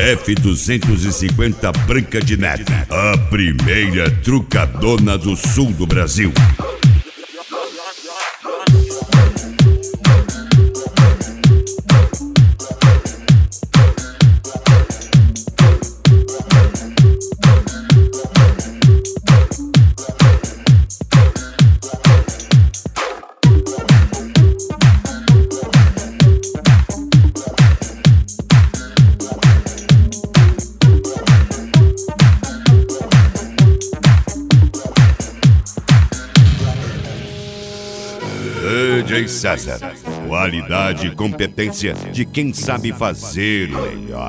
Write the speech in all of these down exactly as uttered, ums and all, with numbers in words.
F duzentos e cinquenta Branca de Neve, a primeira trucadona do sul do Brasil. D J César, qualidade e competência de quem sabe fazer o melhor.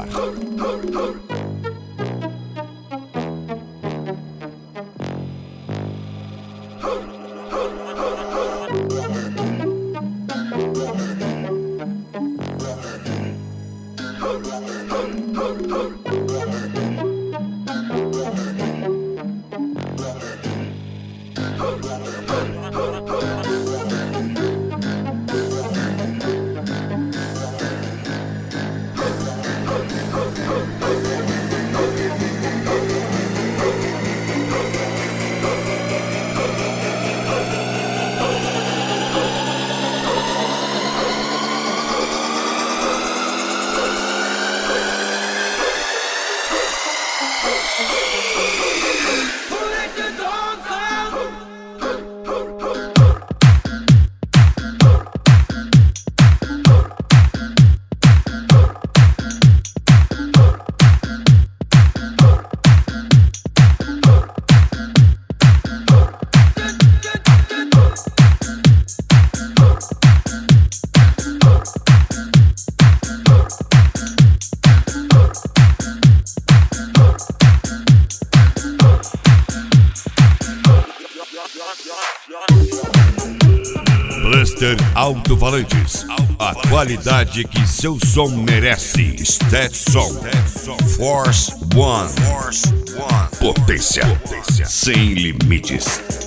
Blaster Alto-Falantes, a qualidade que seu som merece. Stetson Force One, potência sem limites.